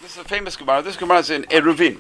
This is a famous Gemara. This Gemara is in Eruvin.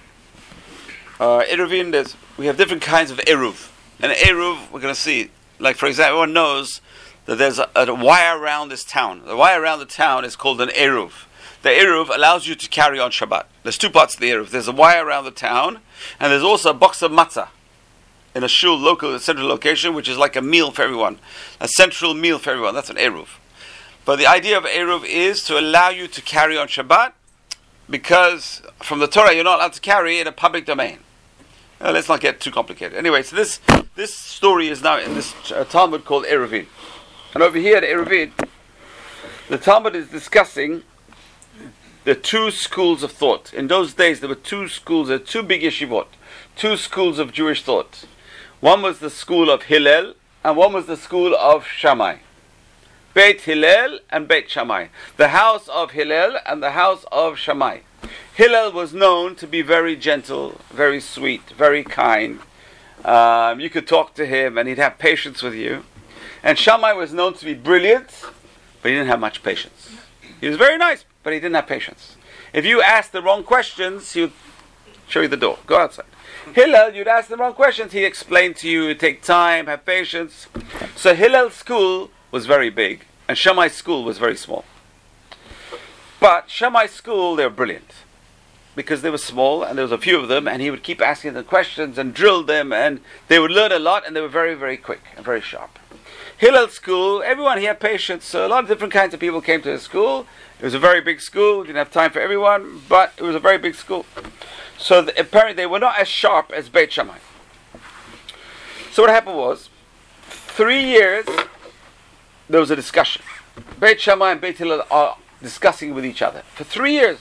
Eruvin, we have different kinds of Eruv. And Eruv, we're going to see, like for example, everyone knows that there's a wire around this town. The wire around the town is called an Eruv. The Eruv allows you to carry on Shabbat. There's two parts of the Eruv. There's a wire around the town, and there's also a box of matzah in a shul, local, central location, which is like a meal for everyone. A central meal for everyone. That's an Eruv. But the idea of Eruv is to allow you to carry on Shabbat, because from the Torah you're not allowed to carry in a public domain. Let's not get too complicated. Anyway, so this story is now in this Talmud called Eruvin. And over here at Eruvin, the Talmud is discussing the two schools of thought. In those days there were two schools, two big yeshivot, two schools of Jewish thought. One was the school of Hillel, and one was the school of Shammai. Beit Hillel and Beit Shammai. The house of Hillel and the house of Shammai. Hillel was known to be very gentle, very sweet, very kind. You could talk to him and he'd have patience with you. And Shammai was known to be brilliant, but he didn't have much patience. He was very nice, but he didn't have patience. If you asked the wrong questions, he would show you the door. Go outside. Hillel, you'd ask the wrong questions, he'd explain to you, take time, have patience. So Hillel's school was very big, and Shammai's school was very small. But Shammai's school, they were brilliant, because they were small, and there was a few of them, and he would keep asking them questions and drill them, and they would learn a lot, and they were very, very quick and very sharp. Hillel's school, everyone, he had patience, so a lot of different kinds of people came to his school. It was a very big school, didn't have time for everyone, but it was a very big school. So apparently they were not as sharp as Beit Shammai. So what happened was, 3 years, there was a discussion. Beit Shammai and Beit Hillel are discussing with each other. For 3 years.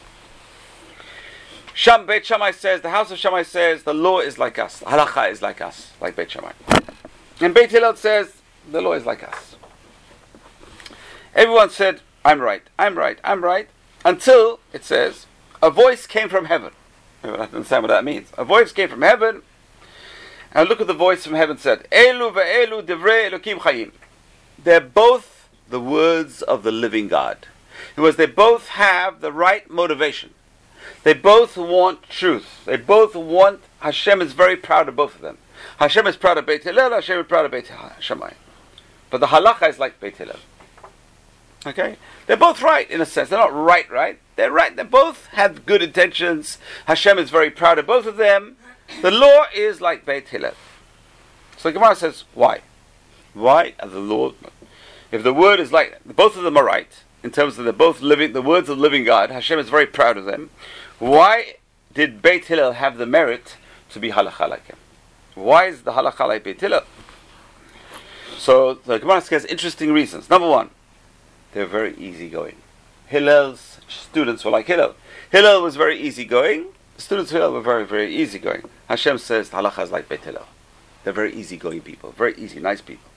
Beit Shammai says, the house of Shammai says, the law is like us. The halacha is like us, like Beit Shammai. And Beit Hillel says, the law is like us. Everyone said, I'm right, I'm right, I'm right. Until, it says, a voice came from heaven. I don't understand what that means. A voice came from heaven. And look at the voice from heaven said, Elu ve'elu divrei Elokim chayim. They're both the words of the living God. In other words, they both have the right motivation. They both want truth. They both want, Hashem is very proud of both of them. Hashem is proud of Beit Hillel, Hashem is proud of Beit Shammai. But the halacha is like Beit Hillel. Okay? They're both right in a sense. They're not right. They're right. They both have good intentions. Hashem is very proud of both of them. The law is like Beit Hillel. So the Gemara says, why? Why are the law? If the word is like, both of them are right, in terms of they're both living, the words of the living God, Hashem is very proud of them. Why did Beit Hillel have the merit to be halacha like him? Why is the halacha like Beit Hillel? So the Gemara says interesting reasons. Number one, they're very easygoing. Hillel's students were like Hillel. Hillel was very easygoing. The students of Hillel were very, very easygoing. Hashem says the halacha is like Beit Hillel. They're very easygoing people, very easy, nice people.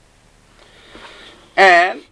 And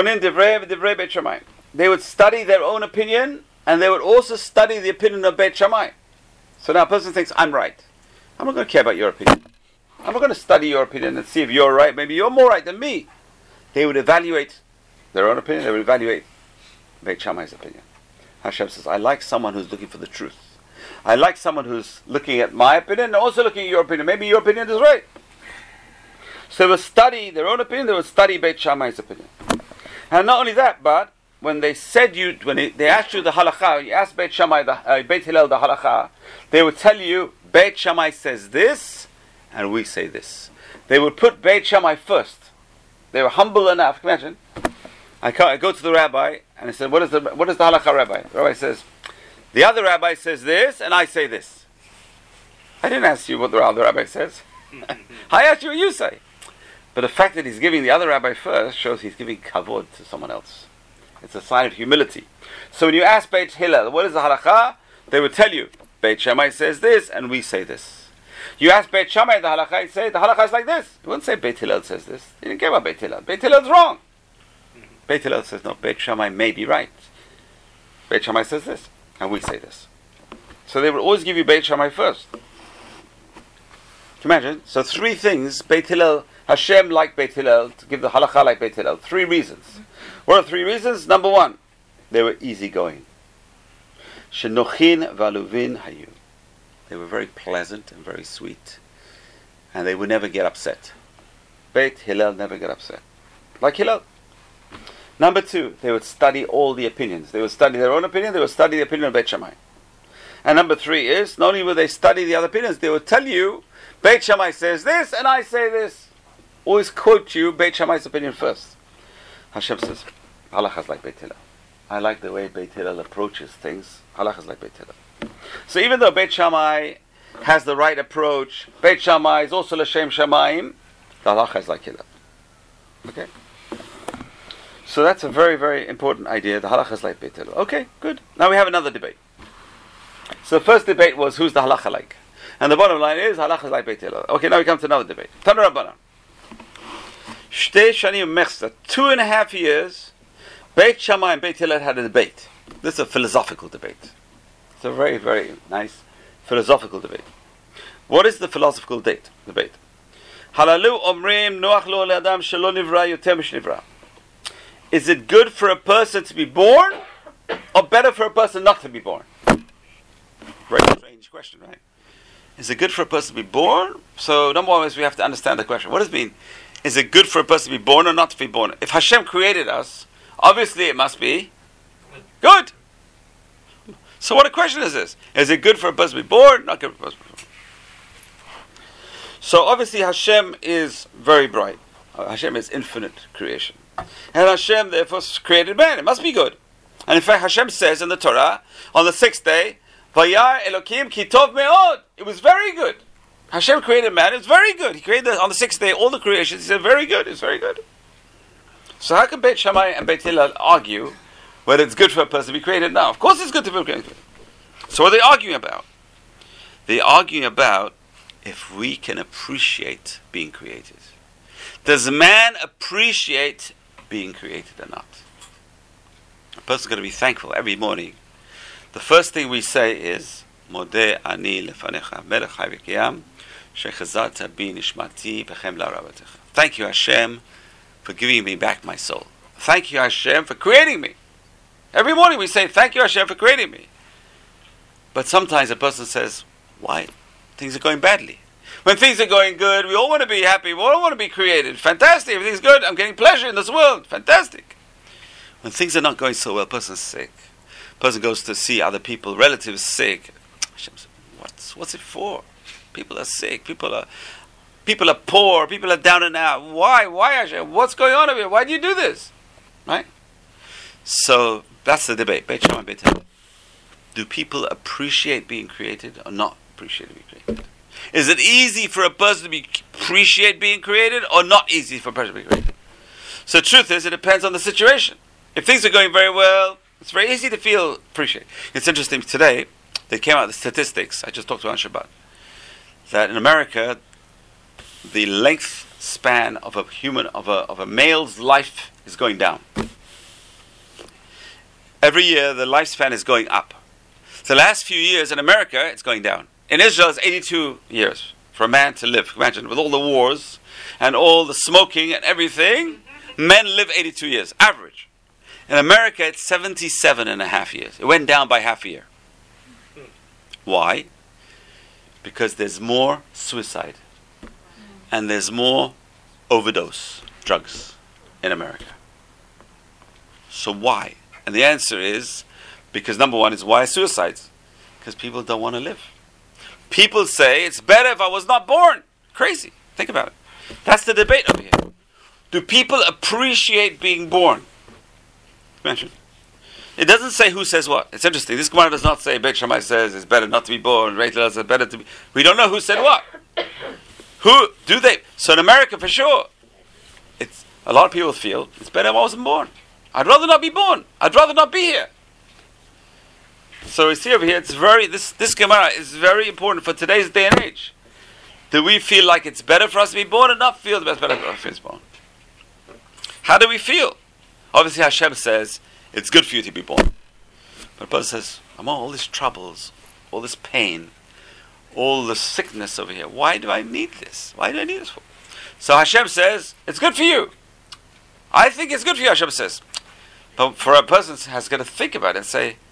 they would study their own opinion, and they would also study the opinion of Beit Shammai. So now a person thinks, I'm right. I'm not going to care about your opinion. I'm not going to study your opinion and see if you're right. Maybe you're more right than me. They would evaluate their own opinion. They would evaluate Beit Shammai's opinion. Hashem says, I like someone who's looking for the truth. I like someone who's looking at my opinion and also looking at your opinion. Maybe your opinion is right. So they would study their own opinion. They would study Beit Shammai's opinion. And not only that, but when they said they asked you the halacha, you asked Beit Shammai, Beit Hillel the halacha, they would tell you, Beit Shammai says this, and we say this. They would put Beit Shammai first. They were humble enough. Can you imagine? I go to the rabbi, and I said, what is the halacha, rabbi? The rabbi says, the other rabbi says this, and I say this. I didn't ask you what the other rabbi says. I asked you what you say. But the fact that he's giving the other rabbi first shows he's giving kavod to someone else. It's a sign of humility. So when you ask Beit Hillel, what is the halacha? They would tell you, Beit Shammai says this, and we say this. You ask Beit Shammai the halacha, he'd say, the halacha is like this. He wouldn't say Beit Hillel says this. He didn't care about Beit Hillel. Beit Hillel's wrong. Beit Hillel says, no, Beit Shammai may be right. Beit Shammai says this, and we say this. So they would always give you Beit Shammai first. Can you imagine? So 3 things, Beit Hillel, Hashem like Beit Hillel, to give the halacha like Beit Hillel. 3 reasons. What are 3 reasons? Number 1, they were easygoing. Shenochin v'aluvin hayu. They were very pleasant and very sweet, and they would never get upset. Beit Hillel never get upset, like Hillel. Number 2, they would study all the opinions. They would study their own opinion. They would study the opinion of Beit Shammai. And number 3 is, not only would they study the other opinions, they would tell you, Beit Shammai says this, and I say this. Always quote you Beit Shammai's opinion first. Hashem says, Halakha is like Beit Hillel. I like the way Beit Hillel approaches things. Halakha is like Beit Hillel. So even though Beit Shammai has the right approach, Beit Shammai is also L'Shem Shamayim, the Halakha is like Hillel. Okay? So that's a very, very important idea. The halakha is like Beit Hillel. Okay, good. Now we have another debate. So the first debate was who's the halakha like? And the bottom line is halakha is like Beit Hillel. Okay, now we come to another debate. Tanu Rabbana. Shtei shanim mechza. 2.5 years, Beit Shammai and Beit Hillel had a debate. This is a philosophical debate. It's a very, very nice philosophical debate. What is the philosophical debate? Halalu omrim noach lo le'adam shelo nivra yoter mishnivra. Is it good for a person to be born, or better for a person not to be born? Very strange question, right? Is it good for a person to be born? So number one is we have to understand the question. What does it mean? Is it good for a person to be born or not to be born? If Hashem created us, obviously it must be good. So what a question is this? Is it good for a person to be born, not good for a person to be born? So obviously Hashem is very bright. Hashem is infinite creation. And Hashem therefore created man. It must be good. And in fact Hashem says in the Torah, on the 6th day, Vayar Elokim ki tov me'od. It was very good. Hashem created man, it's very good. He created on the 6th day all the creations. He said very good, it's very good. So how can Beit Shammai and Beit Hillel argue whether it's good for a person to be created? Now, of course it's good to be created. So what are they arguing about? They're arguing about if we can appreciate being created. Does man appreciate being created or not? A person's going to be thankful every morning. The first thing we say is, Modeh ani lefanecha melech chai v'kiyam shechazarta bi nishmati b'chem la'arabatecha. Thank you, Hashem, for giving me back my soul. Thank you, Hashem, for creating me. Every morning we say, thank you, Hashem, for creating me. But sometimes a person says, why? Things are going badly. When things are going good, we all want to be happy. We all want to be created. Fantastic. Everything's good. I'm getting pleasure in this world. Fantastic. When things are not going so well, a person's sick. A person goes to see other people, relatives sick. What's it for? People are sick. People are poor. People are down and out. Why? Why, Hashem? What's going on over here? Why do you do this? Right? So that's the debate. Beit Shammai and Beit Hillel. Do people appreciate being created or not appreciate being created? Is it easy for a person to appreciate being created or not easy for a person to be created? So the truth is, it depends on the situation. If things are going very well, it's very easy to feel appreciate. It's interesting, today, they came out with the statistics, I just talked about on Shabbat, that in America, the length span of a male's life is going down. Every year, the lifespan is going up. The last few years in America, it's going down. In Israel, it's 82 years for a man to live. Imagine, with all the wars and all the smoking and everything, men live 82 years, average. In America, it's 77.5 years. It went down by half a year. Why? Because there's more suicide and there's more overdose drugs in America. So why? And the answer is, because number one is why suicides? Because people don't want to live. People say it's better if I was not born. Crazy. Think about it. That's the debate over here. Do people appreciate being born? Mention. It doesn't say who says what. It's interesting. This Gemara does not say Beit Shammai says it's better not to be born. Beit Hillel says better to be. We don't know who said what. Who do they? So in America, for sure, it's a lot of people feel it's better if I wasn't born. I'd rather not be born. I'd rather not be here. So we see over here, it's this Gemara is very important for today's day and age. Do we feel like it's better for us to be born or not feel it's better for us to be born? How do we feel? Obviously Hashem says, it's good for you to be born. But a person says, I'm all these troubles, all this pain, all the sickness over here. Why do I need this? Why do I need this for? So Hashem says, it's good for you. I think it's good for you, Hashem says. But for a person has got to think about it and say,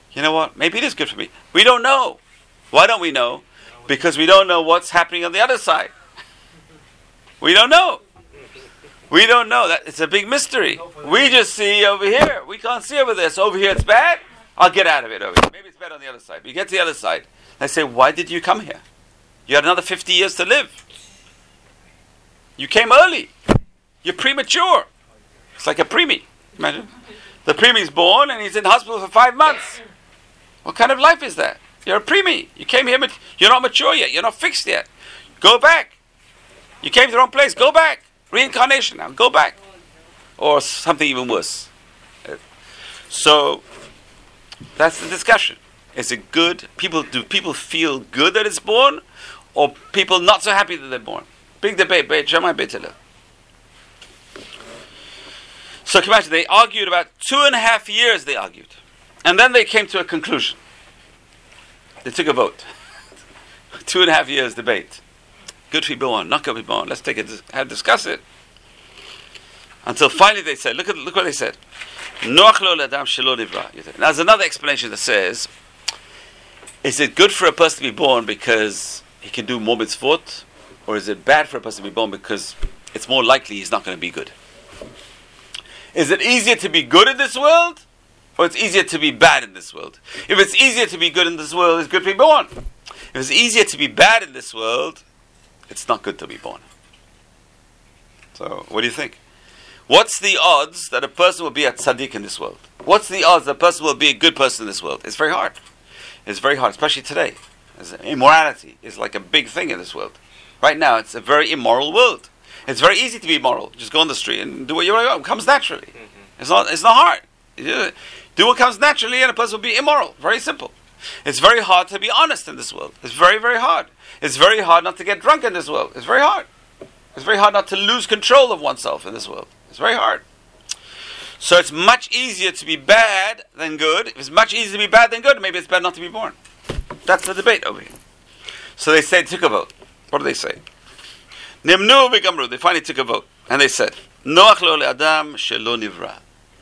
you know what? Maybe it is good for me. We don't know. Why don't we know? Because we don't know what's happening on the other side. We don't know. We don't know. That it's a big mystery. We just see over here. We can't see over there. So over here it's bad. I'll get out of it over here. Maybe it's bad on the other side. But you get to the other side. They say, why did you come here? You had another 50 years to live. You came early. You're premature. It's like a preemie. Imagine. The preemie's born and he's in hospital for 5 months. What kind of life is that? You're a preemie. You came here, you're not mature yet. You're not fixed yet. Go back. You came to the wrong place. Go back. Reincarnation now. Go back. Or something even worse. So, that's the discussion. Is it good? Do people feel good that it's born? Or people not so happy that they're born? Big debate. Beit Shammai, Beit Hillel. So, can you imagine? They argued about 2.5 years, they argued. And then they came to a conclusion. They took a vote. 2.5 years debate. Good to be born, not good to be born. Let's discuss it. Until finally they said, look what they said. Now there's another explanation that says, is it good for a person to be born because he can do more mitzvot? Or is it bad for a person to be born because it's more likely he's not going to be good? Is it easier to be good in this world? Or it's easier to be bad in this world? If it's easier to be good in this world, it's good to be born. If it's easier to be bad in this world, it's not good to be born. So, what do you think? What's the odds that a person will be a tzaddik in this world? What's the odds that a person will be a good person in this world? It's very hard. It's very hard, especially today. Immorality is like a big thing in this world. Right now, it's a very immoral world. It's very easy to be immoral. Just go on the street and do what you want to do. It comes naturally. It's not hard. Do what comes naturally and a person will be immoral. Very simple. It's very hard to be honest in this world. It's very, very hard. It's very hard not to get drunk in this world. It's very hard. It's very hard not to lose control of oneself in this world. It's very hard. So it's much easier to be bad than good. If it's much easier to be bad than good, maybe it's bad not to be born. That's the debate over here. So they said, took a vote. What do they say? Nimnu v'gamru. They finally took a vote. And they said, Noach lo le'adam shelo nivra.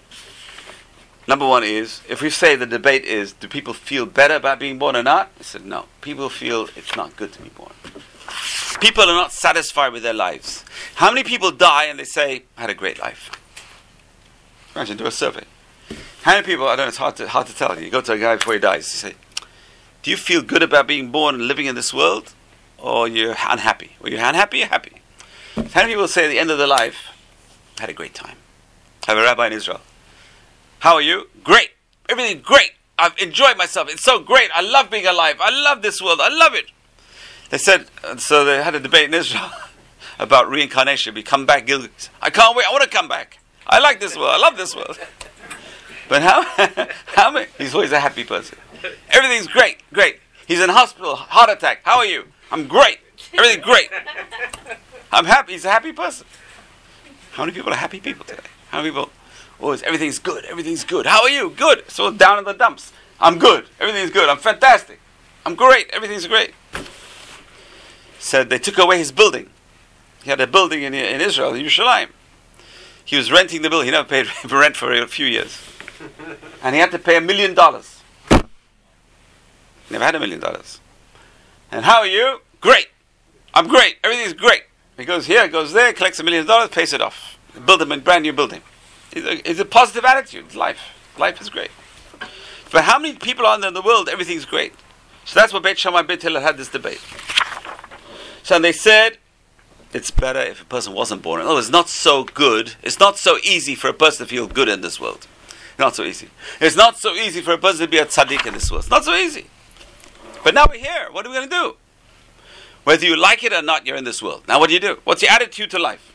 Number one is, if we say the debate is, do people feel better about being born or not? I said, no. People feel it's not good to be born. People are not satisfied with their lives. How many people die and they say, I had a great life? Imagine, do a survey. How many people, I don't know, it's hard to tell. You go to a guy before he dies, you say, do you feel good about being born and living in this world? Or you're unhappy? Or you're unhappy, you're happy. How many people say at the end of their life, I had a great time? I have a rabbi in Israel. How are you? Great. Everything's great. I've enjoyed myself. It's so great. I love being alive. I love this world. I love it. They said, so they had a debate in Israel about reincarnation. We come back. I can't wait. I want to come back. I like this world. I love this world. But how many? He's always a happy person. Everything's great. Great. He's in hospital. Heart attack. How are you? I'm great. Everything's great. I'm happy. He's a happy person. How many people are happy people today? How many people? Oh, everything's good. Everything's good. How are you? Good. So down in the dumps. I'm good. Everything's good. I'm fantastic. I'm great. Everything's great. Said they took away his building. He had a building in Israel, in Yerushalayim. He was renting the building. He never paid rent for a few years. And he had to pay $1 million. Never had $1 million. And how are you? Great. I'm great. Everything's great. He goes here, goes there, collects $1 million, pays it off. Build him a brand new building. It's a positive attitude. It's life. Life is great. But how many people are there in the world, everything's great? So that's what Beit Shammai Beit Hillel had this debate. So they said, it's better if a person wasn't born. Oh, it's not so good. It's not so easy for a person to feel good in this world. Not so easy. It's not so easy for a person to be a tzaddik in this world. It's not so easy. But now we're here. What are we going to do? Whether you like it or not, you're in this world. Now what do you do? What's your attitude to life?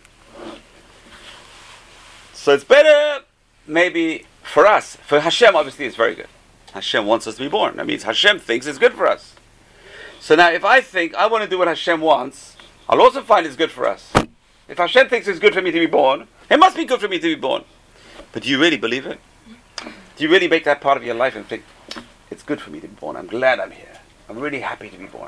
So it's better, maybe, for us. For Hashem, obviously, it's very good. Hashem wants us to be born. That means Hashem thinks it's good for us. So now, if I think I want to do what Hashem wants, I'll also find it's good for us. If Hashem thinks it's good for me to be born, it must be good for me to be born. But do you really believe it? Do you really make that part of your life and think, it's good for me to be born. I'm glad I'm here. I'm really happy to be born.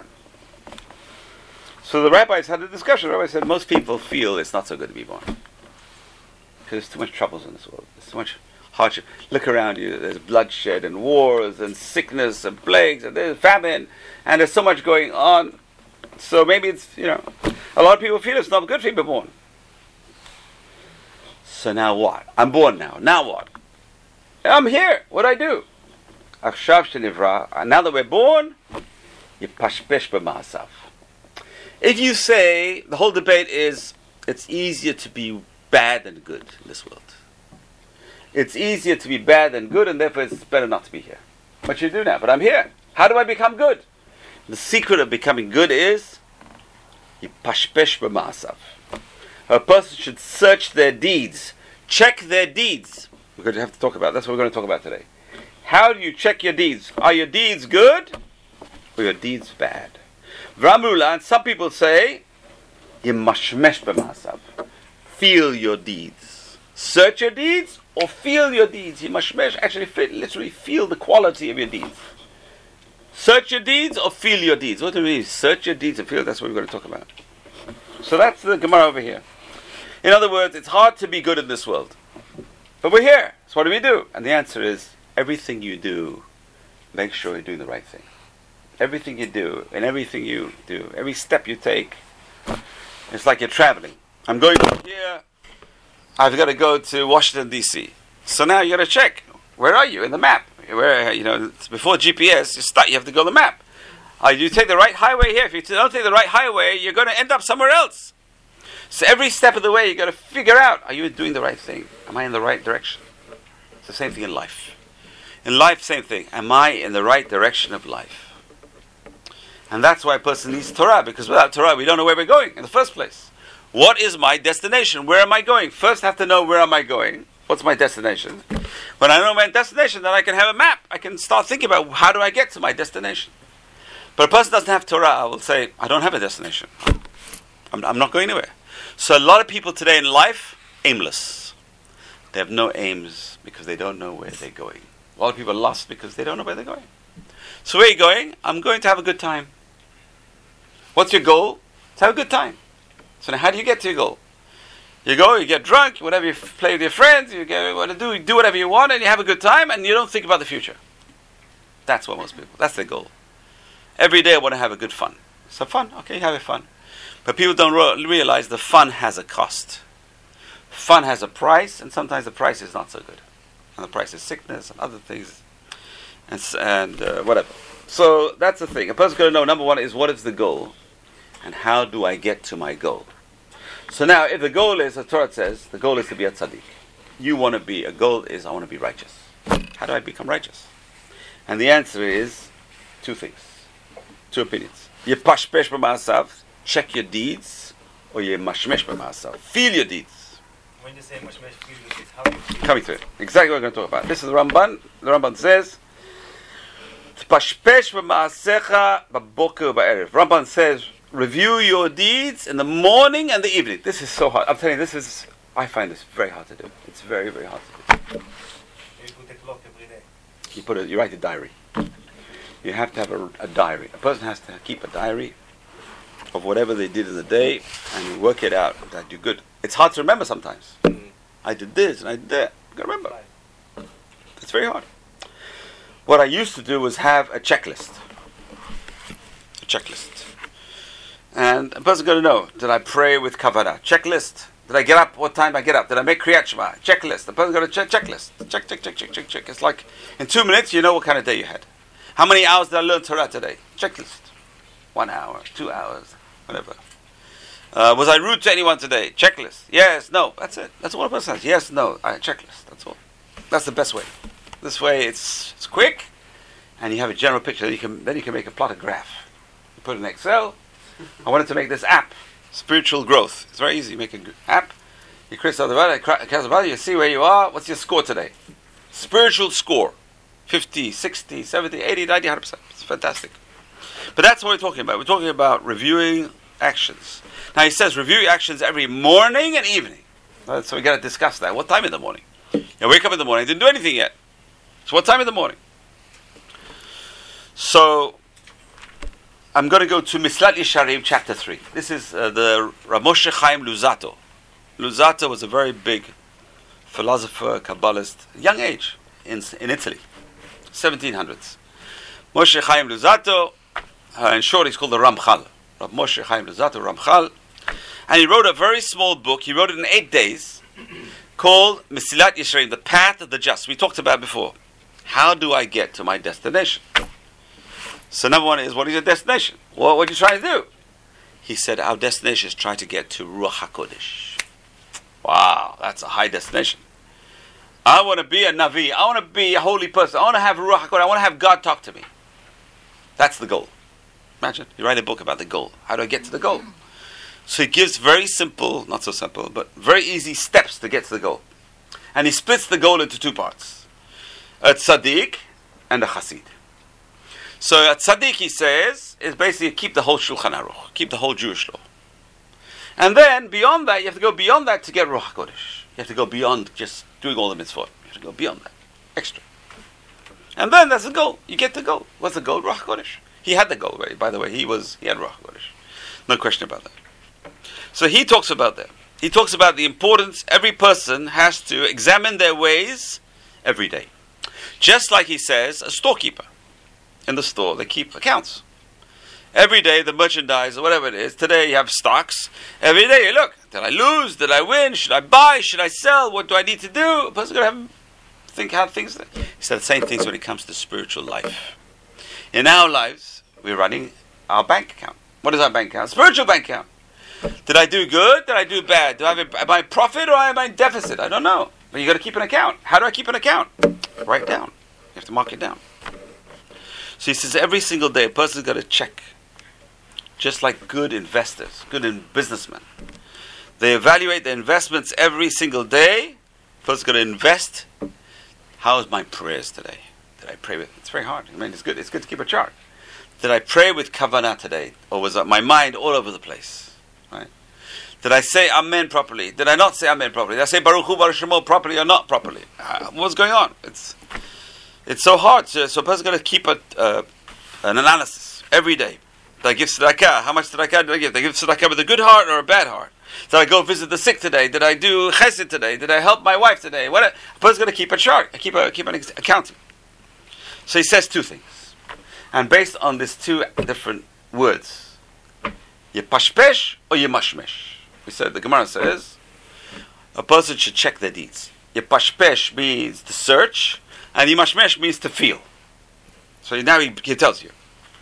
So the rabbis had a discussion. The rabbi said, most people feel it's not so good to be born. Because there's too much troubles in this world. There's too much hardship. Look around you. There's bloodshed and wars and sickness and plagues and there's famine and there's so much going on. So maybe it's, a lot of people feel it's not good for you to be born. So now what? I'm born now. Now what? I'm here. What do I do? Now that we're born, yipashpesh b'ma'asav. If you say, the whole debate is, it's easier to be bad than good in this world. It's easier to be bad than good, and therefore it's better not to be here. What you do now? But I'm here. How do I become good? The secret of becoming good is yipashpesh b'ma'asav. A person should search their deeds, check their deeds. We're going to have to talk about. That's what we're going to talk about today. How do you check your deeds? Are your deeds good, or your deeds bad? V'amrula, and some people say, yimashmesh b'ma'asav. Feel your deeds. Search your deeds, or feel your deeds. Yimashmesh, actually, literally feel the quality of your deeds. Search your deeds, or feel your deeds. What do you mean? Search your deeds and feel. That's what we're going to talk about. So that's the Gemara over here. In other words, it's hard to be good in this world. But we're here. So what do we do? And the answer is, everything you do, make sure you're doing the right thing. Everything you do, and everything you do, every step you take, it's like you're traveling. I'm going from here, I've got to go to Washington, D.C. So now you got to check, where are you in the map? Where, it's before GPS, you have to go to the map. You take the right highway here. If you don't take the right highway, you're going to end up somewhere else. So every step of the way, you got to figure out, are you doing the right thing? Am I in the right direction? It's the same thing in life. In life, same thing. Am I in the right direction of life? And that's why a person needs Torah, because without Torah, we don't know where we're going in the first place. What is my destination? Where am I going? First, I have to know where am I going. What's my destination? When I know my destination, then I can have a map. I can start thinking about how do I get to my destination. But a person doesn't have Torah, I will say, I don't have a destination. I'm not going anywhere. So a lot of people today in life, aimless. They have no aims because they don't know where they're going. A lot of people are lost because they don't know where they're going. So where are you going? I'm going to have a good time. What's your goal? To have a good time. So now how do you get to your goal? You go, you get drunk, whatever, you play with your friends, you do whatever you want, and you have a good time, and you don't think about the future. That's what most people, that's their goal. Every day I want to have a good fun. So fun, okay, have fun. But people don't realize the fun has a cost. Fun has a price, and sometimes the price is not so good. And the price is sickness and other things, and whatever. So that's the thing. A person's going to know, number one, is what is the goal, and how do I get to my goal? So now, if the goal is, the Torah says, the goal is to be a tzaddik. You want to be, a goal is, I want to be righteous. How do I become righteous? And the answer is two things, two opinions. Yipashpesh b'ma'asav, check your deeds, or yimashmesh b'ma'asav, feel your deeds. When you say mashmesh, feel your deeds, how do you feel? Coming to it. Exactly what we're going to talk about. This is the Ramban. The Ramban says, Tpashpesh b'ma'asecha b'boker ba'erev. Ramban says, review your deeds in the morning and the evening. This is so hard. I'm telling you, I find this very hard to do. It's very, very hard to do. You put a clock every day. You write a diary. You have to have a diary. A person has to keep a diary of whatever they did in the day, and you work it out that you're good. It's hard to remember sometimes. I did this and I did that. You gotta remember. It's very hard. What I used to do was have a checklist. A checklist. And a person's going to know, did I pray with kavanah? Checklist. Did I get up? What time did I get up? Did I make Kriyat Shema? Checklist. The person's going to checklist. Check. It's like, in 2 minutes, you know what kind of day you had. How many hours did I learn Torah today? Checklist. 1 hour, 2 hours, whatever. Was I rude to anyone today? Checklist. Yes, no. That's it. That's all a person has. Yes, no. Checklist. That's all. That's the best way. This way, it's quick, and you have a general picture. Then you can make a plot, a graph. You put it in Excel. I wanted to make this app, spiritual growth. It's very easy. You make an app. You create something about it. You see where you are. What's your score today? Spiritual score. 50, 60, 70, 80, 90, 100%. It's fantastic. But that's what we're talking about. We're talking about reviewing actions. Now he says review your actions every morning and evening. So we got to discuss that. What time in the morning? You wake up in the morning. Didn't do anything yet. So what time in the morning? So I'm going to go to Mislat Yesharim, chapter 3. This is the Rav Moshe Chaim Luzzatto. Luzzatto was a very big philosopher, Kabbalist, young age, in Italy, 1700s. Moshe Chaim Luzzatto, in short he's called the Ramchal. Rav Moshe Chaim Luzzatto, Ramchal. And he wrote a very small book, he wrote it in 8 days, called Mesilat Yesharim, the path of the just. We talked about before. How do I get to my destination? So number one is, what is your destination? What are you trying to do? He said, our destination is trying to get to Ruach HaKodesh. Wow, that's a high destination. I want to be a Navi. I want to be a holy person. I want to have Ruach HaKodesh. I want to have God talk to me. That's the goal. Imagine, you write a book about the goal. How do I get to the goal? So he gives very simple, not so simple, but very easy steps to get to the goal. And he splits the goal into 2 parts. A tzaddik and a chassid. So a tzaddik, he says, is basically keep the whole Shulchan Aruch, keep the whole Jewish law. And then, beyond that, you have to go beyond that to get Ruach HaKodesh. You have to go beyond just doing all the mitzvot. You have to go beyond that. Extra. And then that's the goal. You get the goal. What's the goal? Ruach HaKodesh. He had the goal, right? By the way, he had Ruach HaKodesh. No question about that. So he talks about that. He talks about the importance every person has to examine their ways every day. Just like he says, a storekeeper. In the store, they keep accounts. Every day, the merchandise, or whatever it is, today you have stocks. Every day you look, did I lose? Did I win? Should I buy? Should I sell? What do I need to do? A person's going to think how things... He said the same things when it comes to spiritual life. In our lives, we're running our bank account. What is our bank account? Spiritual bank account. Did I do good? Did I do bad? Am I in profit or am I in deficit? I don't know. But you got to keep an account. How do I keep an account? Write down. You have to mark it down. So he says every single day a person's got to check. Just like good investors, good businessmen. They evaluate their investments every single day. Person's got to invest. How is my prayers today? Did I pray with... It's very hard. I mean, it's good to keep a chart. Did I pray with kavanah today? Or was my mind all over the place? Right? Did I say Amen properly? Did I not say Amen properly? Did I say Baruch Hu Baruch Shemo properly or not properly? What's going on? It's so hard. So a person's got to keep an analysis every day. Did I give tzedakah? How much tzedakah did I give? Did I give tzedakah with a good heart or a bad heart? Did I go visit the sick today? Did I do chesed today? Did I help my wife today? A person's got to keep a chart, keep an accounting. So he says 2 things. And based on these 2 different words, Yepashpesh or Yemashmesh. We said, the Gemara says, a person should check their deeds. Yepashpesh means to search, and Yemashmesh means to feel. So now he tells you.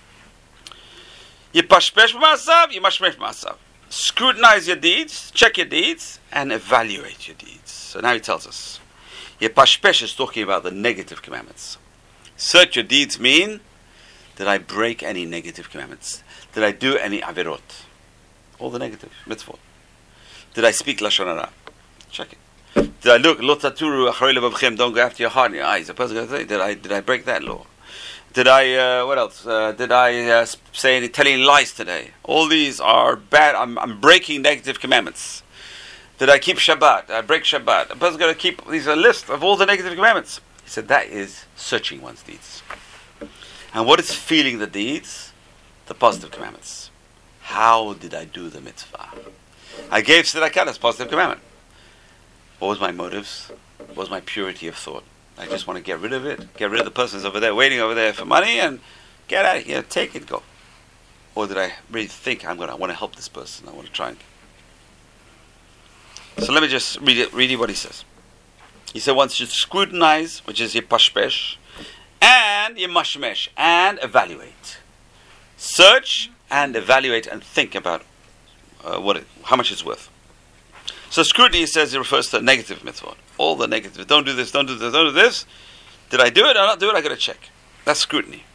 Yepashpesh b'ma'asav, Yemashmesh b'ma'asav. Scrutinize your deeds, check your deeds, and evaluate your deeds. So now he tells us. Yepashpesh is talking about the negative commandments. Search your deeds mean, did I break any negative commandments? Did I do any avirot? All the negative mitzvot. Did I speak lashon hara? Check it. Did I look lo taturu acharei levavchem? Don't go after your heart and your eyes. The person going to say, did I break that law? Did I what else? Did I say any telling lies today? All these are bad. I'm breaking negative commandments. Did I keep Shabbat? Did I break Shabbat? A person's going to keep these a list of all the negative commandments. He said that is searching one's deeds. And what is feeling the deeds? The positive commandments. How did I do the mitzvah? I gave tzedakah, that's positive commandment. What was my motives? What was my purity of thought? I just want to get rid of it. Get rid of the person who's over there, waiting over there for money, and get out of here, take it, go. Or did I really think I want to help this person? I want to try and... So let me just read you what he says. He said one should scrutinize, which is yepashpesh, and yemashmesh, and evaluate. Search and evaluate and think about how much it's worth. So scrutiny, he says, it refers to negative mitzvot. All the negative. Don't do this, don't do this, don't do this. Did I do it or not do it? I got to check. That's scrutiny.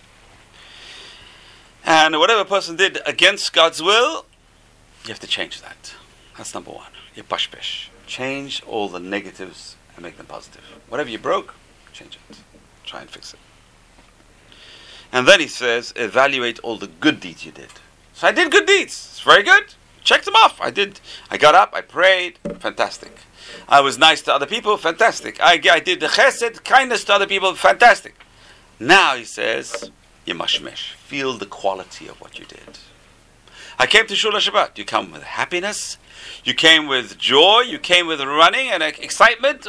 And whatever a person did against God's will, you have to change that. That's number one. Yepashpesh. Change all the negatives and make them positive. Whatever you broke, change it. Try and fix it. And then he says, evaluate all the good deeds you did. So I did good deeds. It's very good. Check them off. I got up, I prayed, fantastic. I was nice to other people, fantastic. I did the chesed, kindness to other people, fantastic. Now he says, yemashmesh, feel the quality of what you did. I came to Shul HaShabbat. You come with happiness, you came with joy, you came with running and excitement.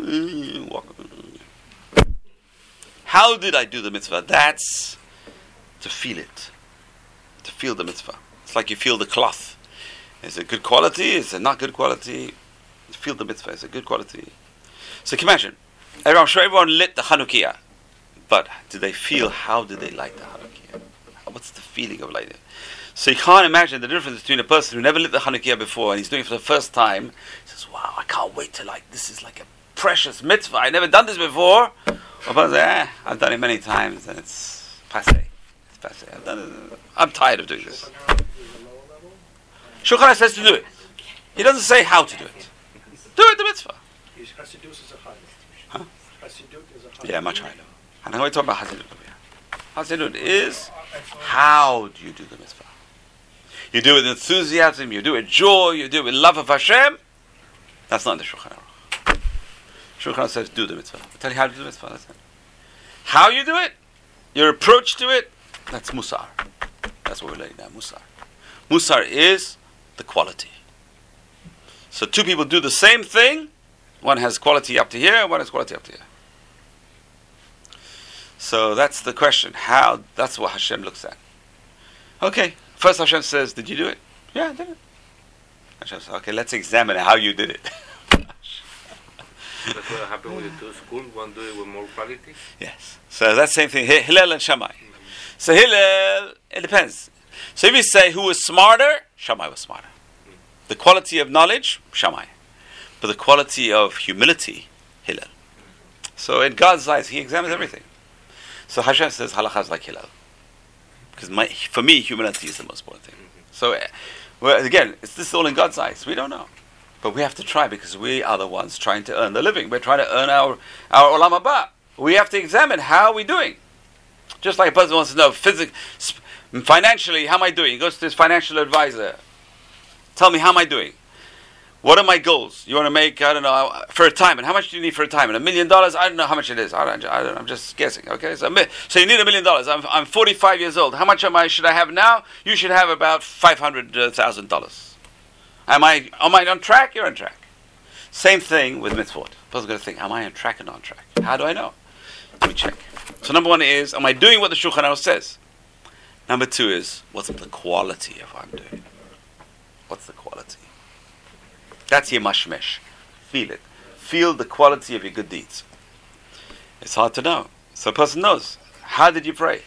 How did I do the mitzvah? That's to feel it. To feel the mitzvah. It's like you feel the cloth. Is it good quality? Is it not good quality? You feel the mitzvah. Is it good quality? So can you imagine? I'm sure everyone lit the Chanukiah. But did they feel, how did they light the Chanukiah? What's the feeling of lighting it? So you can't imagine the difference between a person who never lit the Chanukiah before and he's doing it for the first time. He says, wow, I can't wait to light. This is like a precious mitzvah. I've never done this before. Or person says, I've done it many times and it's passé. It's passé. I'm tired of doing this. Shulchan Aruch says to do it. He doesn't say how to do it. Do it, the mitzvah. Huh? Yeah, much higher. And now we're talking about Hasidut. Hasidut is, how do you do the mitzvah? You do it with enthusiasm, you do it with joy, you do it with love of Hashem. That's not in the Shulchan Aruch. Shulchan Aruch says, do the mitzvah. I'll tell you how to do the mitzvah. That's it. How you do it, your approach to it, that's Musar. That's what we're learning now, Musar. Musar is the quality. So two people do the same thing. One has quality up to here, one has quality up to here. So that's the question. How? That's what Hashem looks at. Okay. First Hashem says, did you do it? Yeah, I did it. Hashem says, okay, let's examine how you did it. That's what happened with the two schools. One do it with more quality. Yes. So that's the same thing. Hillel and Shammai. So Hillel, it depends. So if you say who was smarter, Shammai was smarter. The quality of knowledge, Shammai. But the quality of humility, Hillel. So in God's eyes, He examines everything. So Hashem says, halakha is like Hillel. Because for me, humility is the most important thing. So, again, this is all in God's eyes. We don't know. But we have to try because we are the ones trying to earn the living. We're trying to earn our olam haba. We have to examine how we're doing. Just like a person wants to know financially, how am I doing? He goes to his financial advisor. Tell me, how am I doing? What are my goals? You want to make, I don't know, for retirement. How much do you need for retirement? $1 million? I don't know how much it is. I don't, I'm just guessing. Okay, so you need $1 million. I'm 45 years old. How much should I have now? You should have about $500,000. Am I on track? You're on track. Same thing with mitzvot. Person's going to think, am I on track or not on track? How do I know? Let me check. So number one is, am I doing what the Shulchan Aruch says? Number two is, what's the quality of what I'm doing? What's the quality? That's your mashmesh. Feel it. Feel the quality of your good deeds. It's hard to know. So a person knows. How did you pray?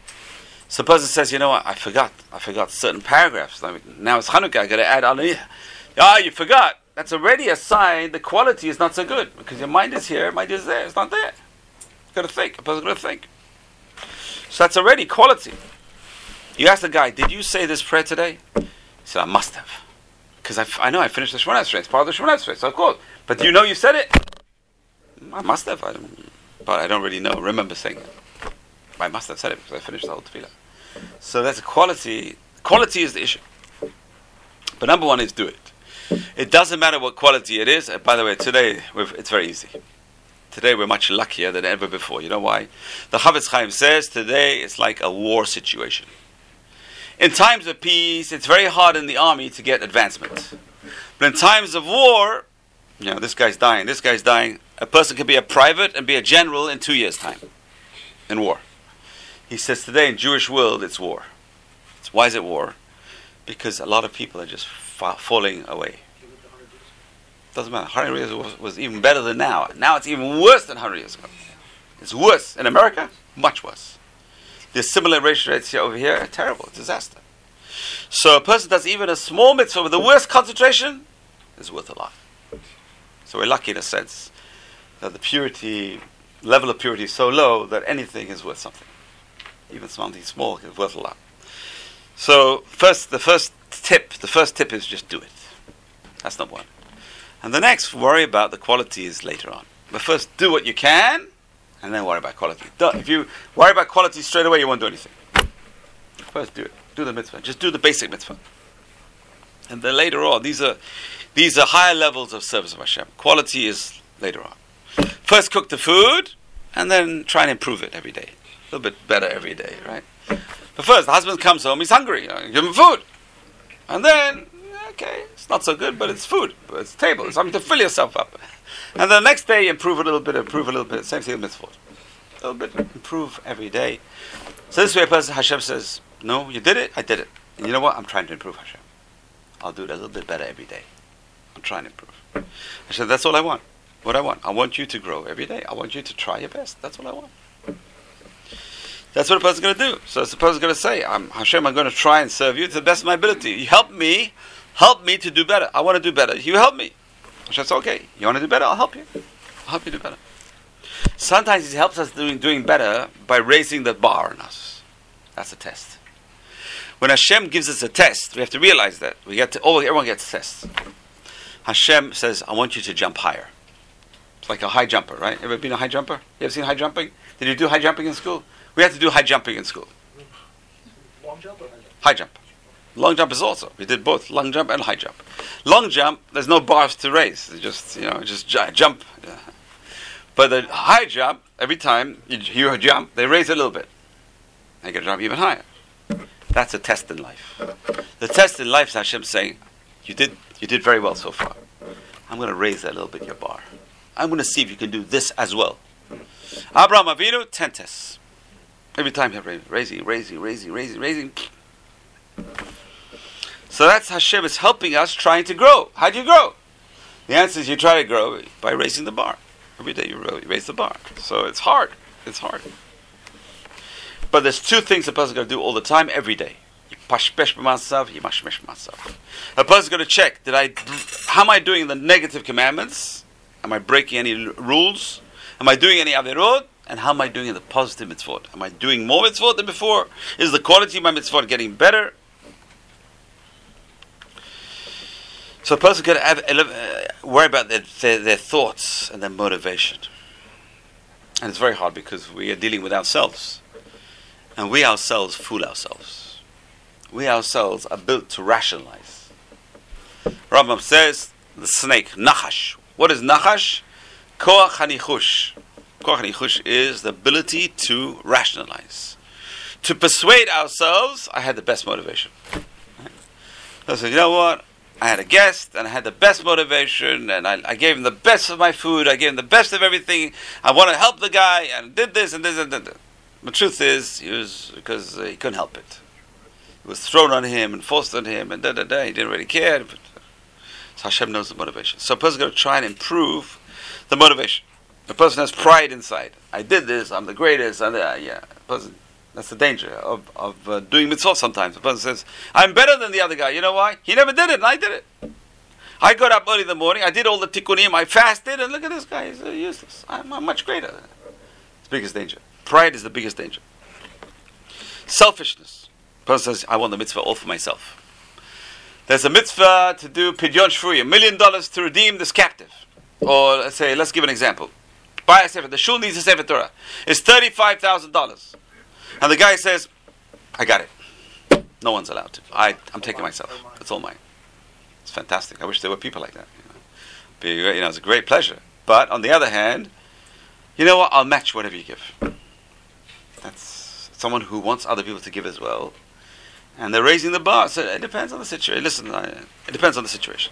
So a person says, you know what, I forgot certain paragraphs. Now it's Hanukkah, I got to add Aliyah. Ah, you forgot. That's already a sign the quality is not so good. Because your mind is here, mind is there. It's not there. You've got to think. A person's got to think. So that's already quality. You ask the guy, did you say this prayer today? He said, I must have. Because I know I finished the Shemona Esrei. It's part of the Shemona Esrei, so of course. But do you know you said it? I must have. But I don't really know. Remember saying it. I must have said it because I finished the whole tefillah. So that's a quality. Quality is the issue. But number one is do it. It doesn't matter what quality it is. By the way, today it's very easy. Today we're much luckier than ever before. You know why? The Chavetz Chaim says today it's like a war situation. In times of peace, it's very hard in the army to get advancement. But in times of war, this guy's dying, this guy's dying. A person can be a private and be a general in 2 years' time in war. He says today in Jewish world, it's war. Why is it war? Because a lot of people are just falling away. Doesn't matter. 100 years was even better than now. Now it's even worse than 100 years ago. It's worse. In America, much worse. The similar ratio rates here over here are terrible. Disaster. So a person does even a small mitzvah with the worst concentration is worth a lot. So we're lucky in a sense that the level of purity is so low that anything is worth something. Even something small is worth a lot. So the first tip is just do it. That's number one. And the next, worry about the qualities later on. But first, do what you can, and then worry about quality. If you worry about quality straight away, you won't do anything. First, do it. Do the mitzvah. Just do the basic mitzvah. And then later on, these are higher levels of service of Hashem. Quality is later on. First, cook the food, and then try and improve it every day. A little bit better every day, right? But first, the husband comes home, he's hungry. Give him food. And then, okay, it's not so good, but it's food. But it's table. It's something to fill yourself up. And the next day, improve a little bit. Same thing with mitzvot. A little bit, improve every day. So this way, a person, Hashem says, no, you did it, I did it. And you know what? I'm trying to improve, Hashem. I'll do it a little bit better every day. I'm trying to improve. Hashem, that's all I want. What I want. I want you to grow every day. I want you to try your best. That's what I want. That's what a person's going to do. So the person's going to say, Hashem, I'm going to try and serve you to the best of my ability. You help me to do better. I want to do better. You help me. Hashem says, okay, you want to do better? I'll help you. I'll help you do better. Sometimes He helps us doing better by raising the bar on us. That's a test. When Hashem gives us a test, we have to realize that. Everyone gets tests. Hashem says, I want you to jump higher. It's like a high jumper, right? Ever been a high jumper? You ever seen high jumping? Did you do high jumping in school? We had to do high jumping in school. Long jump or high jump? Long jump is also. We did both long jump and high jump. Long jump, there's no bars to raise. It's just jump. Yeah. But the high jump, every time you jump, they raise it a little bit. And you got to jump even higher. That's a test in life. The test in life is Hashem saying, you did very well so far. I'm going to raise that a little bit, your bar. I'm going to see if you can do this as well. Abraham Avinu, 10 tests. Every time you're raising. So that's Hashem is helping us trying to grow. How do you grow? The answer is you try to grow by raising the bar. Every day you raise the bar. So it's hard. But there's two things a person's going to do all the time, every day. Pashpesh b'masav, yimashmesh b'masav. A person's going to check, how am I doing the negative commandments? Am I breaking any rules? Am I doing any averot? And how am I doing in the positive mitzvot? Am I doing more mitzvot than before? Is the quality of my mitzvot getting better? So a person could worry about their thoughts and their motivation. And it's very hard because we are dealing with ourselves. And we ourselves fool ourselves. We ourselves are built to rationalize. Rambam says, the snake, Nachash. What is Nachash? Koach hanichush. Koach hanichush is the ability to rationalize. To persuade ourselves, I had the best motivation. I said, you know what? I had a guest, and I had the best motivation, and I gave him the best of my food, I gave him the best of everything. I want to help the guy, and did this and this and that. The truth is, because he couldn't help it. It was thrown on him and forced on him, and he didn't really care. But, so Hashem knows the motivation. So a person's going to try and improve the motivation. A person has pride inside. I did this, I'm the greatest, person, that's the danger of doing mitzvot sometimes. A person says, I'm better than the other guy. You know why? He never did it, and I did it. I got up early in the morning, I did all the tikkunim, I fasted, and look at this guy, he's useless. I'm much greater. It's the biggest danger. Pride is the biggest danger. Selfishness. A person says, I want the mitzvah all for myself. There's a mitzvah to do pidyon shvuya, $1 million to redeem this captive. Or let's give an example. Buy a sefer. The shul needs a sefer Torah. It's $35,000. And the guy says, I got it. No one's allowed to. I'm taking myself. It's all mine. It's fantastic. I wish there were people like that. It's a great pleasure. But on the other hand, you know what? I'll match whatever you give. That's someone who wants other people to give as well. And they're raising the bar. So it depends on the situation. Listen, it depends on the situation.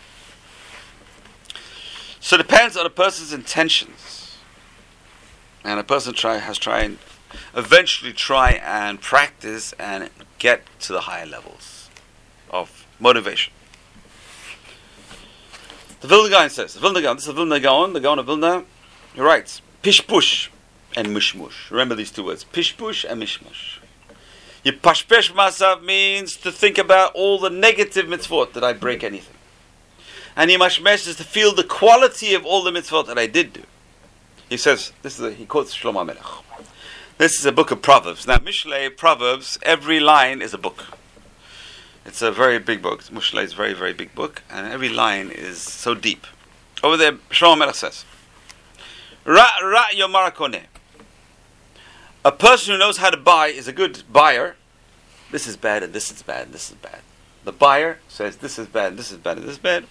So it depends on a person's intentions. And a person eventually try and practice and get to the higher levels of motivation. The Vilna Gaon says, this is the Vilna Gaon, the Gaon of Vilna, he writes, Pishpush and Mishmush. Remember these two words, Pishpush and Mishmush. Yipashpesh Masav means to think about all the negative mitzvot, that I break anything. And Yimashmesh is to feel the quality of all the mitzvot that I did do. He says, he quotes Shlomo HaMelech. This is a book of Proverbs. Now, Mishlei, Proverbs, every line is a book. It's a very big book. Mishlei is a very, very big book, and every line is so deep. Over there, Shlomo HaMelech says, Ra Yomar Koneh. A person who knows how to buy is a good buyer. This is bad, and this is bad, and this is bad. The buyer says, this is bad, and this is bad, and this is bad.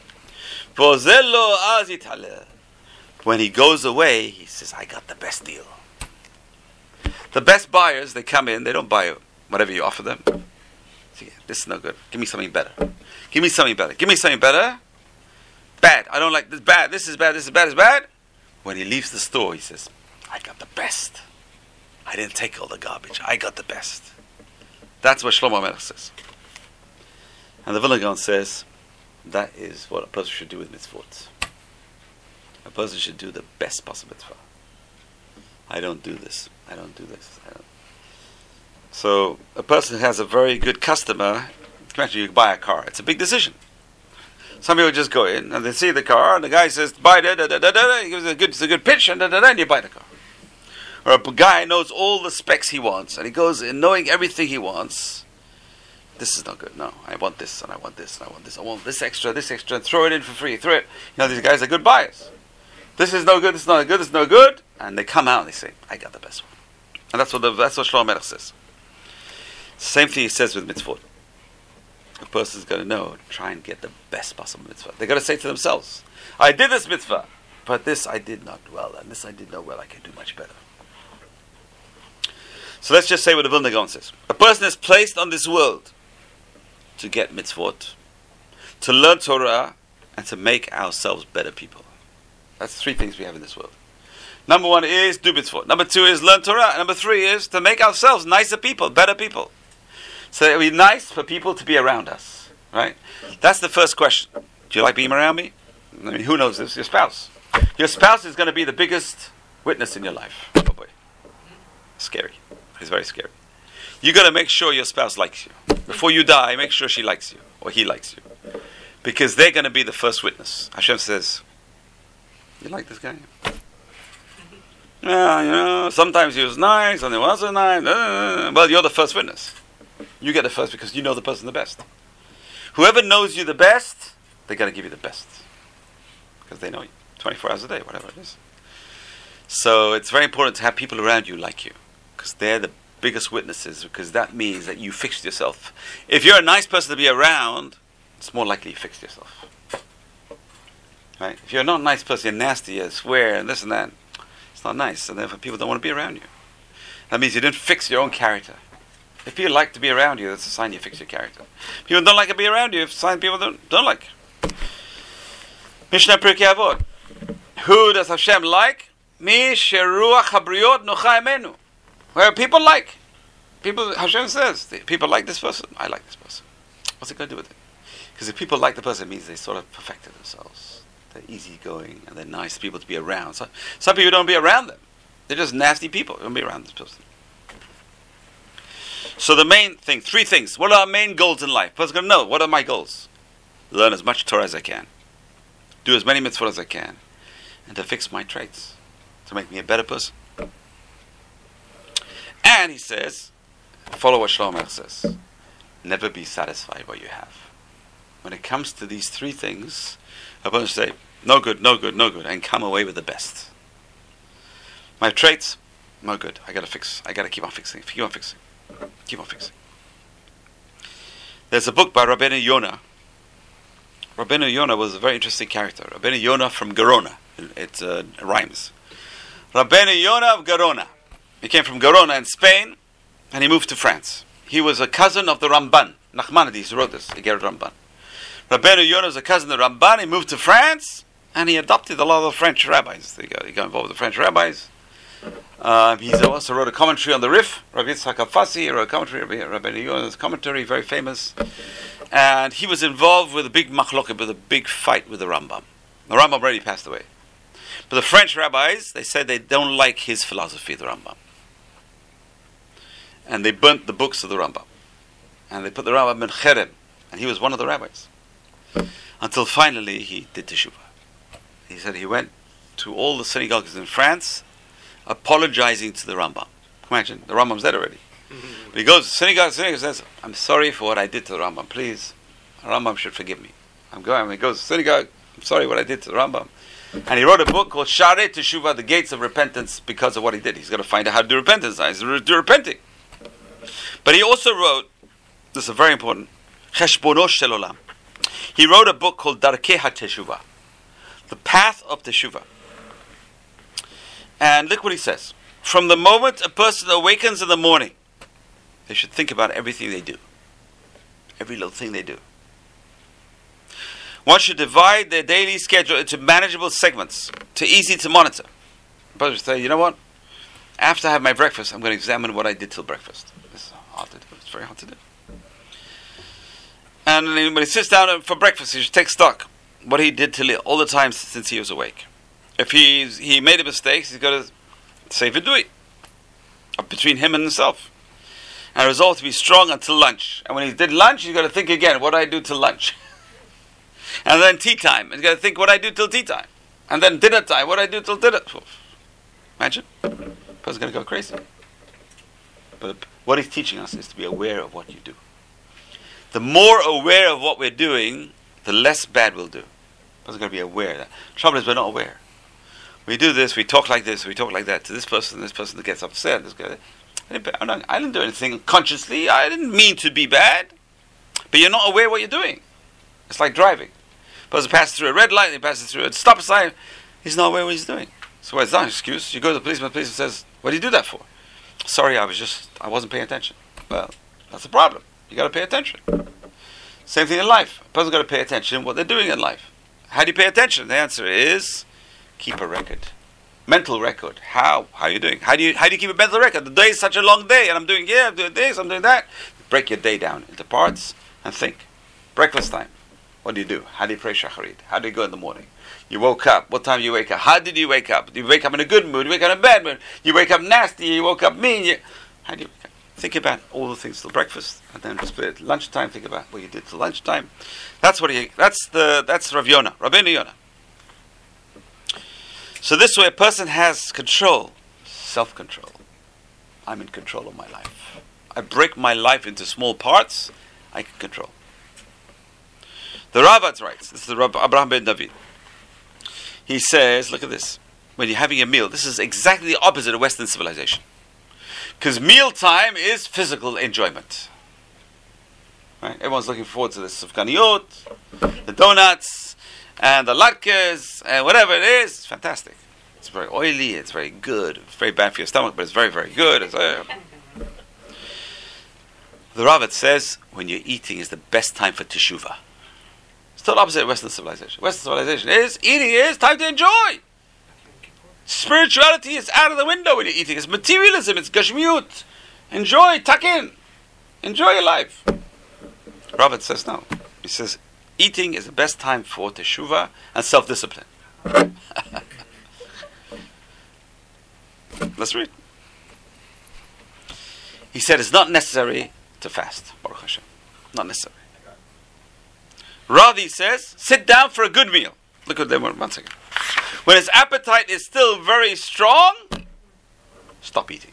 When he goes away, he says, I got the best deal. The best buyers, they come in, they don't buy whatever you offer them. This is no good. Give me something better. Give me something better. Give me something better. Bad. I don't like this. Bad. This is bad. This is bad. This is bad. When he leaves the store, he says, I got the best. I didn't take all the garbage. I got the best. That's what Shlomo Melech says. And the Vilna Gaon says, that is what a person should do with mitzvot. A person should do the best possible mitzvah. I don't do this. I don't do this. So a person has a very good customer. Imagine you buy a car. It's a big decision. Some people just go in and they see the car and the guy says, buy it, he gives a good pitch and and you buy the car. Or a guy knows all the specs he wants and he goes in knowing everything he wants. This is not good. No, I want this and I want this and I want this. I want this extra, and throw it in for free. Throw it. These guys are good buyers. This is no good, this is not good, this is no good. And they come out and they say, I got the best one. And that's what Shlomo Melech says. Same thing he says with mitzvot. A person's got to know, try and get the best possible mitzvah. They've got to say to themselves, I did this mitzvah, but this I did not well, and this I did not well, I can do much better. So let's just say what the Vilna Gaon says. A person is placed on this world to get mitzvot, to learn Torah, and to make ourselves better people. That's three things we have in this world. Number one is do mitzvot. Number two is learn Torah. And number three is to make ourselves nicer people, better people. So it would be nice for people to be around us. Right? That's the first question. Do you like being around me? I mean, who knows this? Your spouse. Your spouse is going to be the biggest witness in your life. Oh boy. Scary. It's very scary. You got to make sure your spouse likes you. Before you die, make sure she likes you. Or he likes you. Because they're going to be the first witness. Hashem says, you like this guy? Yeah, sometimes he was nice, and he wasn't nice. Well, you're the first witness. You get the first because you know the person the best. Whoever knows you the best, they got to give you the best. Because they know you 24 hours a day, whatever it is. So it's very important to have people around you like you. Because they're the biggest witnesses, because that means that you fixed yourself. If you're a nice person to be around, it's more likely you fixed yourself. Right? If you're not a nice person, you're nasty, you swear, and this and that, it's not nice, and therefore people don't want to be around you. That means you didn't fix your own character. If people like to be around you, that's a sign you fix your character. People don't like to be around you, it's a sign people don't like. Mishnah Pirkei Avot. Who does Hashem like? Mi sheruach habriot nocha emenu. Where people like. People, Hashem says, people like this person, I like this person. What's it going to do with it? Because if people like the person, it means they sort of perfected themselves. They're easygoing and they're nice people to be around. So, some people don't be around them. They're just nasty people. They don't be around this person. So the main thing, three things. What are our main goals in life? Person's going to know, what are my goals? Learn as much Torah as I can. Do as many mitzvot as I can. And to fix my traits. To make me a better person. And he says, follow what Shlomo says. Never be satisfied with what you have. When it comes to these three things, a person should say, no good, no good, no good, and come away with the best. My traits, no good. I got to fix. I got to keep on fixing. Keep on fixing. Keep on fixing. There's a book by Rabbeinu Yonah. Rabbeinu Yonah was a very interesting character. Rabbeinu Yonah from Gerona. It rhymes. Rabbeinu Yonah of Gerona. He came from Gerona in Spain, and he moved to France. He was a cousin of the Ramban. Nachmanides wrote this, the Gerut Ramban. Rabbeinu Yonah was a cousin of the Ramban. He moved to France, and he adopted a lot of the French rabbis. He got involved with the French rabbis. He also wrote a commentary on the Rif. Rabbi Yitzchak Alfasi wrote a commentary. Rabbeinu Yonah's commentary, very famous. And he was involved with a big machloket, with a big fight with the Rambam. The Rambam already passed away. But the French rabbis, they said they don't like his philosophy, the Rambam. And they burnt the books of the Rambam. And they put the Rambam in Cherem. And he was one of the rabbis. Until finally he did teshuvah. He said he went to all the synagogues in France, apologizing to the Rambam. Imagine, the Rambam's dead already. Mm-hmm. But he goes to synagogue and says, I'm sorry for what I did to the Rambam. Please, the Rambam should forgive me. I'm going. When he goes to synagogue, I'm sorry what I did to the Rambam. And he wrote a book called Sharei Teshuvah, The Gates of Repentance, because of what he did. He's got to find out how to do repentance. He's repenting. But he also wrote, this is very important, Cheshbono Shel Olam. He wrote a book called Darkei HaTeshuvah, The Path of Teshuvah. And look what he says. From the moment a person awakens in the morning, they should think about everything they do. Every little thing they do. One should divide their daily schedule into manageable segments, easy to monitor. Brothers say, you know what? After I have my breakfast, I'm going to examine what I did till breakfast. It's hard to do. It's very hard to do. And when he sits down for breakfast, he should take stock what he did till all the time since he was awake. If he made a mistake, he's got to say vidui between him and himself, and resolve to be strong until lunch. And when he did lunch, he's got to think again, what do I do till lunch? And then tea time, he's got to think what I do till tea time. And then dinner time, what do I do till dinner? Imagine, the person's going to go crazy. But what he's teaching us is to be aware of what you do. The more aware of what we're doing, the less bad we'll do. Person's going to be aware of that. The trouble is we're not aware. We do this, we talk like this, we talk like that to this person gets upset. This guy, I didn't do anything consciously. I didn't mean to be bad. But you're not aware what you're doing. It's like driving. Person passes through a red light, he passes through a stop sign. He's not aware what he's doing. So it's not an excuse. You go to the policeman says, what do you do that for? Sorry, I wasn't paying attention. Well, that's a problem. You got to pay attention. Same thing in life. A person's got to pay attention to what they're doing in life. How do you pay attention? The answer is keep a record. Mental record. How are you doing? How do you keep a mental record? The day is such a long day, and I'm doing this, I'm doing that. Break your day down into parts and think. Breakfast time. What do you do? How do you pray shacharit? How do you go in the morning? You woke up. What time do you wake up? How did you wake up? Do you wake up in a good mood? You wake up in a bad mood? You wake up nasty? You woke up mean? How do you wake up? Think about all the things till breakfast, and then split lunchtime. Think about what you did till lunchtime. That's Rav Yonah, Rabbeinu Yonah. So this way, a person has control, self-control. I'm in control of my life. I break my life into small parts. I can control. The Ravad writes. This is the Rabbi Abraham ben David. He says, look at this. When you're having a meal, this is exactly the opposite of Western civilization. Because mealtime is physical enjoyment. Right? Everyone's looking forward to the sufganiyot, the donuts, and the latkes, and whatever it is. It's fantastic. It's very oily, it's very good. It's very bad for your stomach, but it's very, very good. The Ravat says, when you're eating is the best time for teshuvah. It's the opposite of Western civilization. Western civilization is, eating is time to enjoy. Spirituality is out of the window when you're eating. It's materialism, it's gashmiut. Enjoy, tuck in. Enjoy your life. Ravat says no. He says, eating is the best time for teshuvah and self-discipline. Let's read. He said it's not necessary to fast. Baruch Hashem. Not necessary. Ravi says, sit down for a good meal. Look at them 1 second. When his appetite is still very strong, stop eating.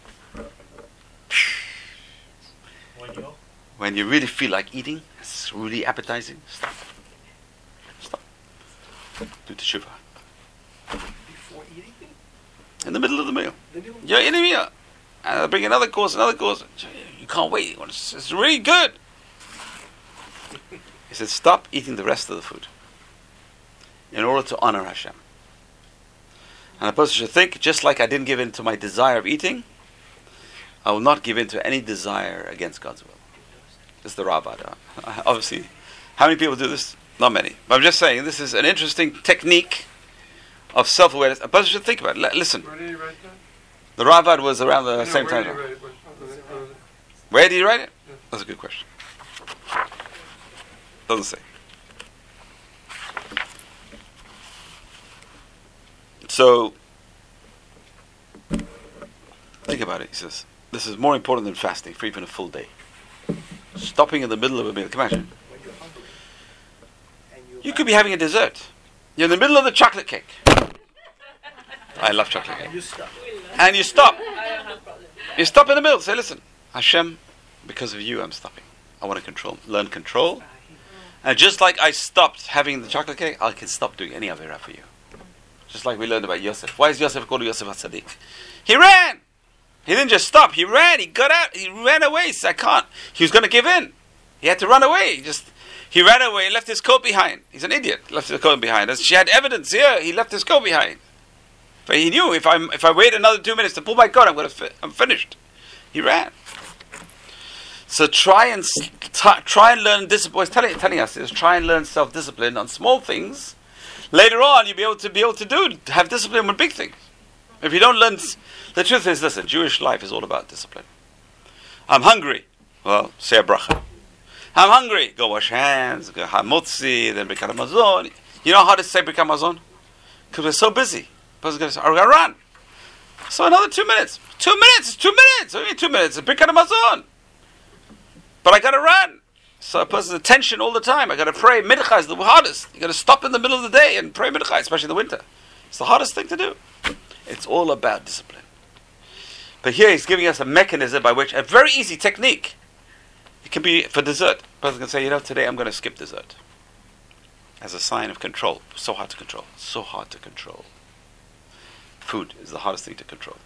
When you really feel like eating, it's really appetizing, stop. Stop. Do teshuvah. Before eating? In the middle of the meal. You're eating a meal. And I'll bring another course. You can't wait. It's really good. He said, stop eating the rest of the food in order to honor Hashem. And a person should think, just like I didn't give in to my desire of eating, I will not give in to any desire against God's will. This is the Ravad. Obviously, how many people do this? Not many. But I'm just saying, this is an interesting technique of self-awareness. A person should think about it. Listen. Where did he write that? The Ravad was around the same time. Where did he write it? Where did he write it? Yeah. That's a good question. Doesn't say. So, think about it. He says, this is more important than fasting for even a full day. Stopping in the middle of a meal. Can you imagine? When you're hungry. And You could be having a dessert. You're in the middle of the chocolate cake. I love chocolate cake. And you stop. And you stop. You stop in the middle. Say, listen, Hashem, because of you, I'm stopping. I want to learn control. And just like I stopped having the chocolate cake, I can stop doing any Avera for you. Just like we learned about Yosef. Why is Yosef called Yosef HaTzadik? He ran. He didn't just stop. He ran. He got out. He ran away. He said, I can't. He was going to give in. He had to run away. He ran away and left his coat behind. He's an idiot. Left his coat behind. She had evidence here. He left his coat behind. But he knew if I wait another 2 minutes to pull my coat, I'm finished. He ran. So try and learn discipline. He's telling us is try and learn self-discipline on small things. Later on, you'll be able to have discipline with big things. If you don't learn, the truth is, listen, Jewish life is all about discipline. I'm hungry. Well, say a bracha. I'm hungry. Go wash hands. Go hamotzi. Then Birkat Hamazon. You know how to say Birkat Hamazon? Because we're so busy. Person's going to say, "I'm going to run." So another 2 minutes. 2 minutes. It's 2 minutes. What do you mean 2 minutes? It's Birkat Hamazon. But I got to run. So a person's attention all the time. I got to pray. Mincha is the hardest. You got to stop in the middle of the day and pray Mincha, especially in the winter. It's the hardest thing to do. It's all about discipline. But here he's giving us a mechanism by which, a very easy technique. It can be for dessert. A person can say, today I'm going to skip dessert. As a sign of control. So hard to control. So hard to control. Food is the hardest thing to control.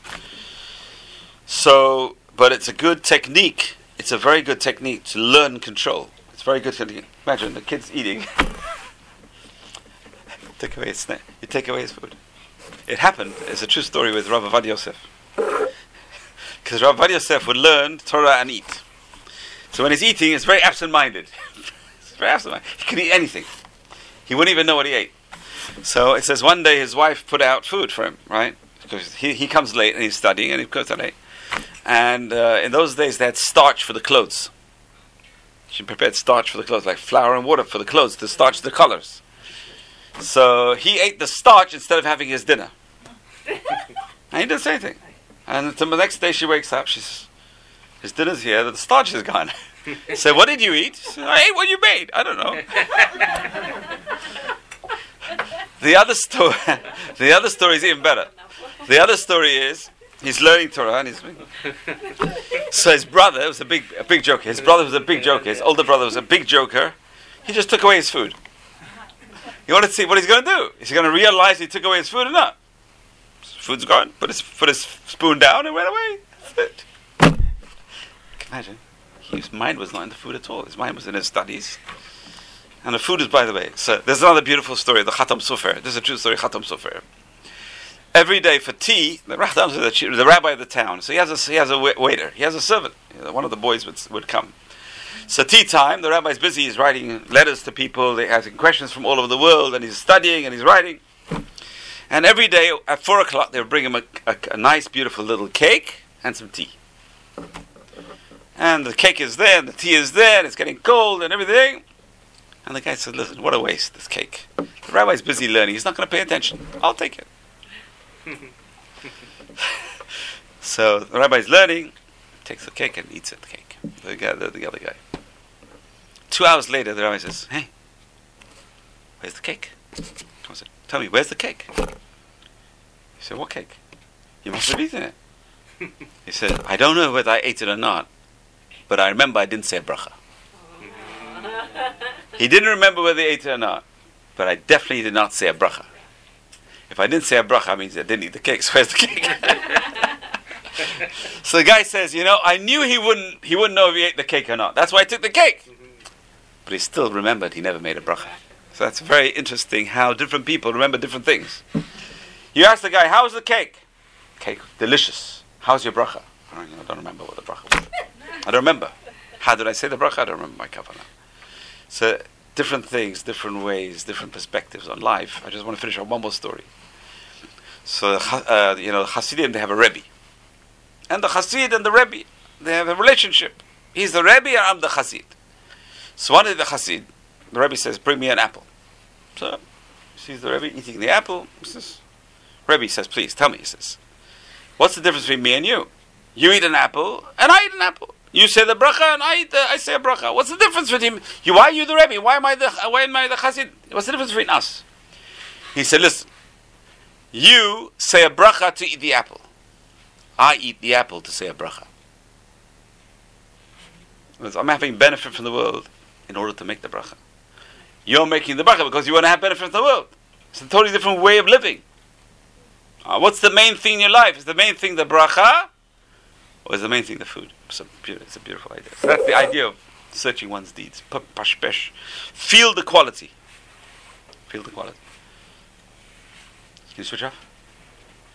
So, but it's a good technique. It's a very good technique to learn control. It's very good technique. Imagine the kid's eating. Take away his snack. You take away his food. It happened. It's a true story with Rav Avad Yosef. Because Rav Avad Yosef would learn Torah and eat. So when he's eating, it's very absent-minded. It's very absent-minded. He could eat anything. He wouldn't even know what he ate. So it says one day his wife put out food for him, right? Because he comes late and he's studying and he goes late. And in those days they had starch for the clothes. She prepared starch for the clothes, like flour and water for the clothes to starch the colors. So he ate the starch instead of having his dinner. And he didn't say anything. And until the next day she wakes up, she says, his dinner's here, the starch is gone. So what did you eat? She said, I ate what you made. I don't know. The other story is even better. The other story is, he's learning Torah, and so his brother was a big joker. His brother was a big joker. His older brother was a big joker. He just took away his food. You want to see what he's going to do? Is he going to realize he took away his food or not? Food's gone. Put his spoon down and went away. That's it. Imagine, his mind was not in the food at all. His mind was in his studies. And the food is, by the way. So there's another beautiful story, the Khatam Sofer. This is a true story, Khatam Sofer. Every day for tea, the rabbi of the town. So he has a waiter. He has a servant. One of the boys would come. So tea time, the rabbi is busy. He's writing letters to people. They're asking questions from all over the world, and he's studying and he's writing. And every day at 4 o'clock, they would bring him a nice, beautiful little cake and some tea. And the cake is there, and the tea is there, and it's getting cold and everything. And the guy said, "Listen, what a waste, this cake. The rabbi's busy learning. He's not going to pay attention. I'll take it." So the rabbi's learning, takes the cake and eats the cake. The other guy. 2 hours later, the rabbi says, "Hey, where's the cake?" I said, "Tell me, where's the cake?" He said, "What cake? You must have eaten it." He said, "I don't know whether I ate it or not, but I remember I didn't say a bracha." He didn't remember whether he ate it or not, but I definitely did not say a bracha. If I didn't say a bracha, it means I didn't eat the cake. So where's the cake? So the guy says, I knew he wouldn't know if he ate the cake or not. That's why I took the cake. But he still remembered he never made a bracha. So that's very interesting how different people remember different things. You ask the guy, "How's the cake?" "Cake, delicious." "How's your bracha?" I don't remember what the bracha was. I don't remember. How did I say the bracha? I don't remember my kavanah. So different things, different ways, different perspectives on life. I just want to finish on one more story. So the Hasidim, they have a Rebbe. And the Hasid and the Rebbe, they have a relationship. He's the Rebbe and I'm the Hasid. So one day the Hasid, the Rebbe says, "Bring me an apple." So he sees the Rebbe eating the apple. He says, Rebbe says, "Please, tell me," he says, "what's the difference between me and you? You eat an apple and I eat an apple. You say the bracha and I say a bracha. What's the difference between you? Why are you the Rebbe? Why am I the Hasid? What's the difference between us?" He said, "Listen, you say a bracha to eat the apple. I eat the apple to say a bracha. I'm having benefit from the world in order to make the bracha. You're making the bracha because you want to have benefit from the world. It's a totally different way of living. What's the main thing in your life? Is the main thing the bracha, or is the main thing the food?" It's a beautiful idea. So that's the idea of searching one's deeds. Pashpesh. Feel the quality. Feel the quality. Can you switch off?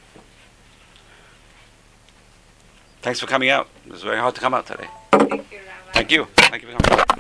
Thanks for coming out. It was very hard to come out today. Thank you, Thank you. Thank you for coming.